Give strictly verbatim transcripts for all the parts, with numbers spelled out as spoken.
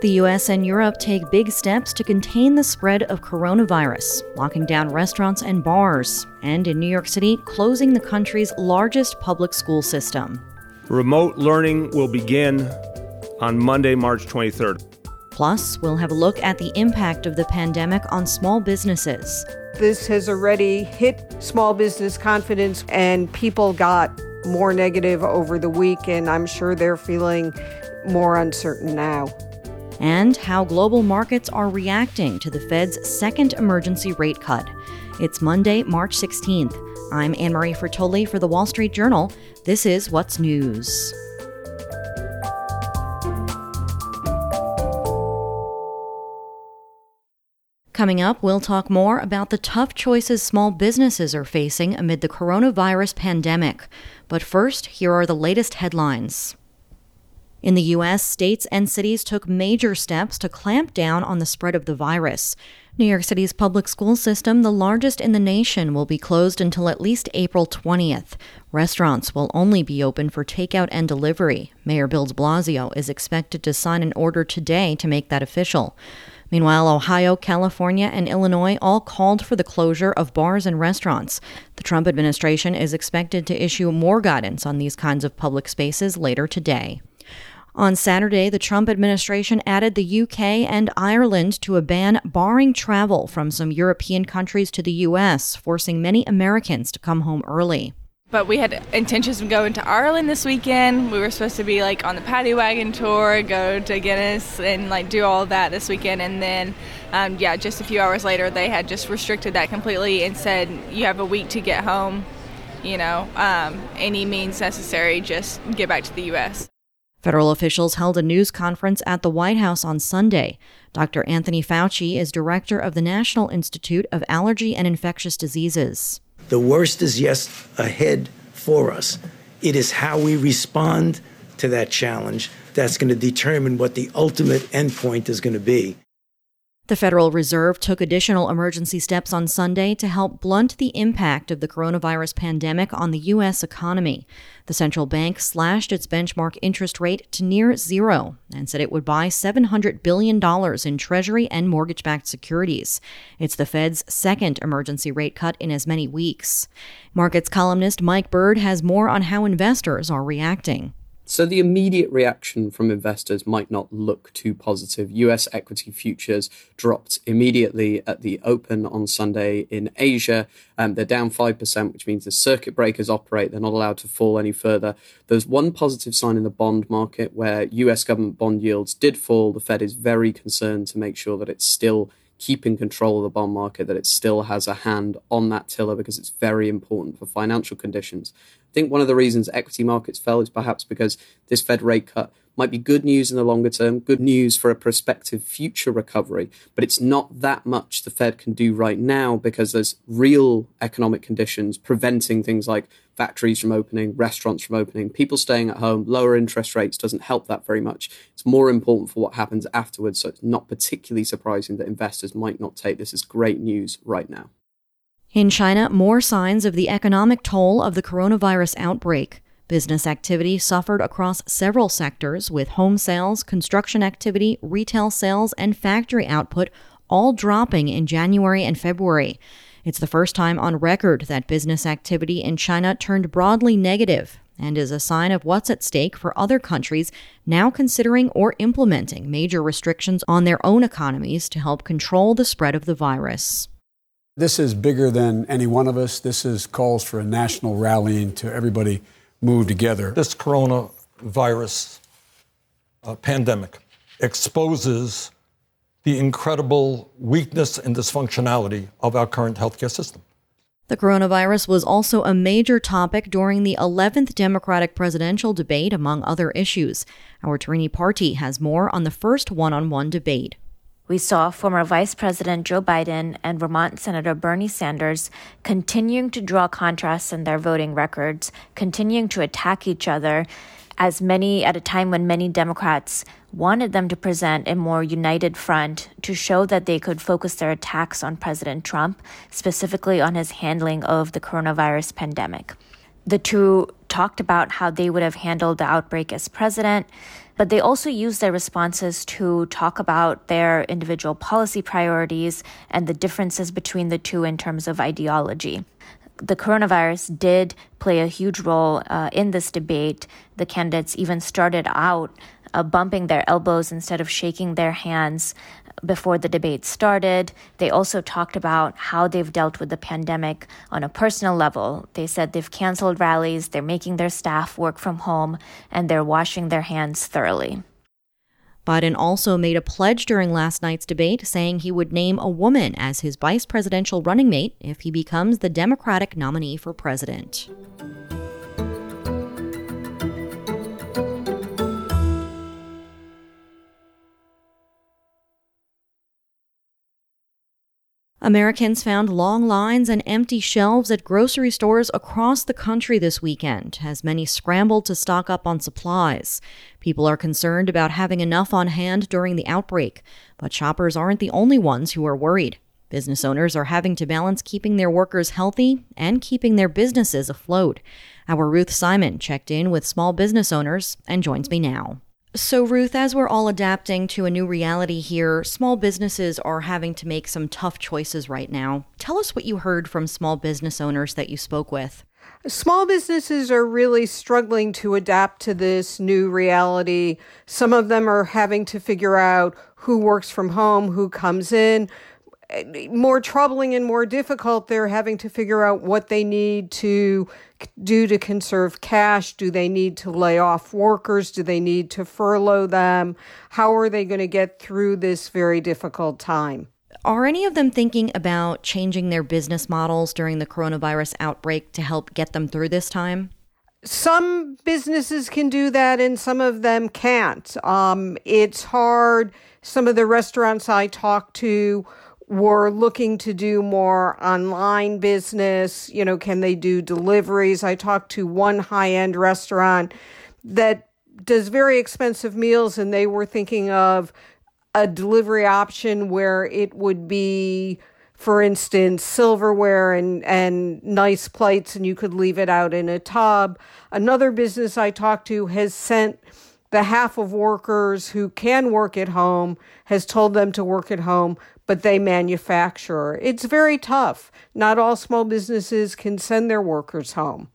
The U S and Europe take big steps to contain the spread of coronavirus, locking down restaurants and bars, and in New York City, closing the country's largest public school system. Remote learning will begin on Monday, March twenty-third. Plus, we'll have a look at the impact of the pandemic on small businesses. This has already hit small business confidence, and people got more negative over the week, and I'm sure they're feeling more uncertain now. And how global markets are reacting to the Fed's second emergency rate cut. It's Monday, March sixteenth. I'm Anne-Marie Fertoli for The Wall Street Journal. This is What's News. Coming up, we'll talk more about the tough choices small businesses are facing amid the coronavirus pandemic. But first, here are the latest headlines. In the U S, states and cities took major steps to clamp down on the spread of the virus. New York City's public school system, the largest in the nation, will be closed until at least April twentieth. Restaurants will only be open for takeout and delivery. Mayor Bill de Blasio is expected to sign an order today to make that official. Meanwhile, Ohio, California, and Illinois all called for the closure of bars and restaurants. The Trump administration is expected to issue more guidance on these kinds of public spaces later today. On Saturday, the Trump administration added the U K and Ireland to a ban barring travel from some European countries to the U S, forcing many Americans to come home early. But we had intentions of going to Ireland this weekend. We were supposed to be like on the paddy wagon tour, go to Guinness and like do all of that this weekend. And then, um, yeah, just a few hours later, they had just restricted that completely and said you have a week to get home, you know, um, any means necessary, just get back to the U S. Federal officials held a news conference at the White House on Sunday. Doctor Anthony Fauci is director of the National Institute of Allergy and Infectious Diseases. The worst is yet ahead for us. It is how we respond to that challenge that's going to determine what the ultimate endpoint is going to be. The Federal Reserve took additional emergency steps on Sunday to help blunt the impact of the coronavirus pandemic on the U S economy. The central bank slashed its benchmark interest rate to near zero and said it would buy seven hundred billion dollars in Treasury and mortgage-backed securities. It's the Fed's second emergency rate cut in as many weeks. Markets columnist Mike Bird has more on how investors are reacting. So the immediate reaction from investors might not look too positive. U S equity futures dropped immediately at the open on Sunday in Asia. Um, they're down five percent, which means the circuit breakers operate. They're not allowed to fall any further. There's one positive sign in the bond market where U S government bond yields did fall. The Fed is very concerned to make sure that it's still keeping control of the bond market, that it still has a hand on that tiller because it's very important for financial conditions. I think one of the reasons equity markets fell is perhaps because this Fed rate cut might be good news in the longer term, good news for a prospective future recovery, but it's not that much the Fed can do right now because there's real economic conditions preventing things like factories from opening, restaurants from opening, people staying at home. Lower interest rates doesn't help that very much. It's more important for what happens afterwards, so it's not particularly surprising that investors might not take this as great news right now. In China, more signs of the economic toll of the coronavirus outbreak. Business activity suffered across several sectors, with home sales, construction activity, retail sales, and factory output all dropping in January and February. It's the first time on record that business activity in China turned broadly negative and is a sign of what's at stake for other countries now considering or implementing major restrictions on their own economies to help control the spread of the virus. This is bigger than any one of us. This is calls for a national rallying to everybody move together. This coronavirus uh, pandemic exposes the incredible weakness and dysfunctionality of our current healthcare system. The coronavirus was also a major topic during the eleventh Democratic presidential debate, among other issues. Our Tarini Parti has more on the first one-on-one debate. We saw former Vice President Joe Biden and Vermont Senator Bernie Sanders continuing to draw contrasts in their voting records, continuing to attack each other, as many at a time when many Democrats wanted them to present a more united front to show that they could focus their attacks on President Trump, specifically on his handling of the coronavirus pandemic. The two talked about how they would have handled the outbreak as president. But they also used their responses to talk about their individual policy priorities and the differences between the two in terms of ideology. The coronavirus did play a huge role uh, in this debate. The candidates even started out uh, bumping their elbows instead of shaking their hands before the debate started. They also talked about how they've dealt with the pandemic on a personal level. They said they've canceled rallies, they're making their staff work from home, and they're washing their hands thoroughly. Biden also made a pledge during last night's debate, saying he would name a woman as his vice presidential running mate if he becomes the Democratic nominee for president. Americans found long lines and empty shelves at grocery stores across the country this weekend, as many scrambled to stock up on supplies. People are concerned about having enough on hand during the outbreak, but shoppers aren't the only ones who are worried. Business owners are having to balance keeping their workers healthy and keeping their businesses afloat. Our Ruth Simon checked in with small business owners and joins me now. So, Ruth, as we're all adapting to a new reality here, small businesses are having to make some tough choices right now. Tell us what you heard from small business owners that you spoke with. Small businesses are really struggling to adapt to this new reality. Some of them are having to figure out who works from home, who comes in. More troubling and more difficult, they're having to figure out what they need to do to conserve cash. Do they need to lay off workers? Do they need to furlough them? How are they going to get through this very difficult time? Are any of them thinking about changing their business models during the coronavirus outbreak to help get them through this time? Some businesses can do that and some of them can't. Um, it's hard. Some of the restaurants I talked to were looking to do more online business. You know, can they do deliveries? I talked to one high-end restaurant that does very expensive meals, and they were thinking of a delivery option where it would be, for instance, silverware and, and nice plates, and you could leave it out in a tub. Another business I talked to has sent the half of workers who can work at home, has told them to work at home, but they manufacture. It's very tough. Not all small businesses can send their workers home.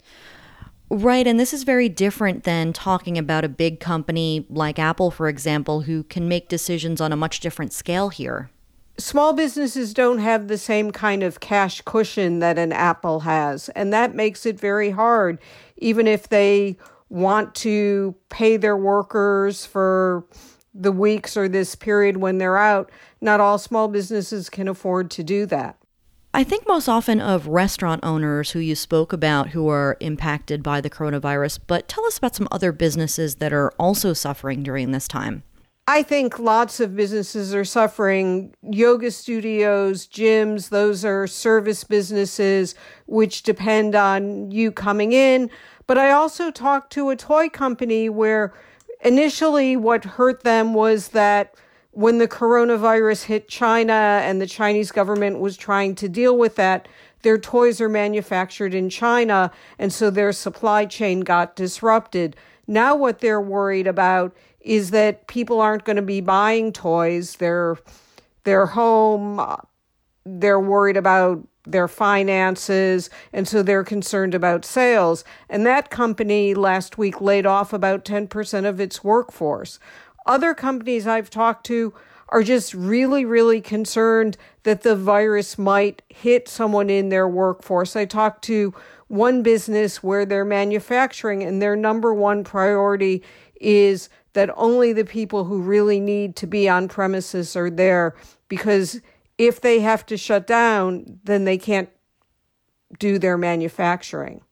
Right, and this is very different than talking about a big company like Apple, for example, who can make decisions on a much different scale here. Small businesses don't have the same kind of cash cushion that an Apple has, and that makes it very hard, even if they want to pay their workers for the weeks or this period when they're out. Not all small businesses can afford to do that. I think most often of restaurant owners who you spoke about who are impacted by the coronavirus, but tell us about some other businesses that are also suffering during this time. I think lots of businesses are suffering. Yoga studios, gyms, those are service businesses which depend on you coming in. But I also talked to a toy company where initially what hurt them was that when the coronavirus hit China and the Chinese government was trying to deal with that, their toys are manufactured in China, and so their supply chain got disrupted. Now what they're worried about is that people aren't going to be buying toys. They're, they're home. They're worried about their finances, and so they're concerned about sales. And that company last week laid off about ten percent of its workforce. Other companies I've talked to are just really, really concerned that the virus might hit someone in their workforce. I talked to one business where they're manufacturing, and their number one priority is that only the people who really need to be on premises are there, because if they have to shut down, then they can't do their manufacturing.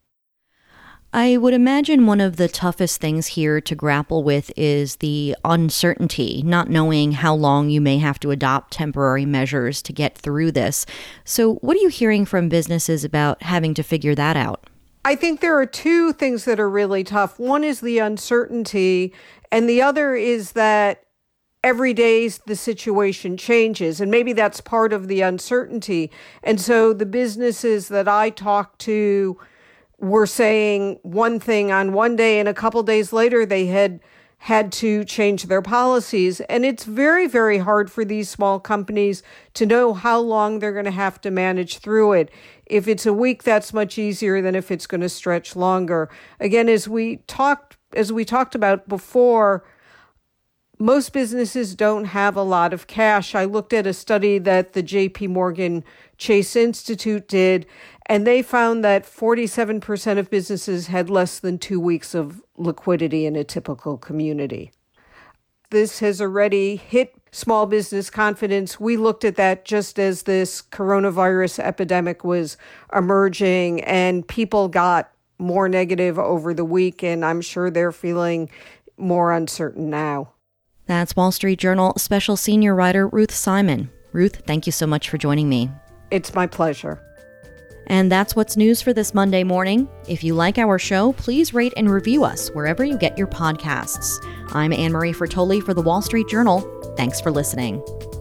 I would imagine one of the toughest things here to grapple with is the uncertainty, not knowing how long you may have to adopt temporary measures to get through this. So what are you hearing from businesses about having to figure that out? I think there are two things that are really tough. One is the uncertainty, and the other is that every day the situation changes, and maybe that's part of the uncertainty. And so the businesses that I talked to were saying one thing on one day, and a couple days later they had had to change their policies. And it's very, very hard for these small companies to know how long they're going to have to manage through it. If it's a week, that's much easier than if it's going to stretch longer. Again, as we talked, as we talked about before, most businesses don't have a lot of cash. I looked at a study that the J P Morgan Chase Institute did, and they found that forty-seven percent of businesses had less than two weeks of liquidity in a typical community. This has already hit small business confidence. We looked at that just as this coronavirus epidemic was emerging, and people got more negative over the week, and I'm sure they're feeling more uncertain now. That's Wall Street Journal special senior writer Ruth Simon. Ruth, thank you so much for joining me. It's my pleasure. And that's what's news for this Monday morning. If you like our show, please rate and review us wherever you get your podcasts. I'm Anne Marie Fertoli for the Wall Street Journal. Thanks for listening.